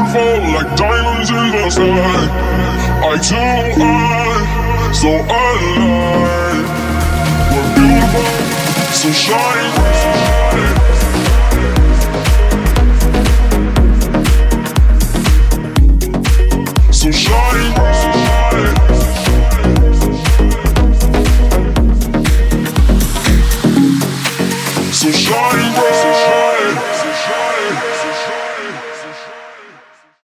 beautiful like diamonds in the sky. Eye to eye, so alive. We're beautiful, so shine bright.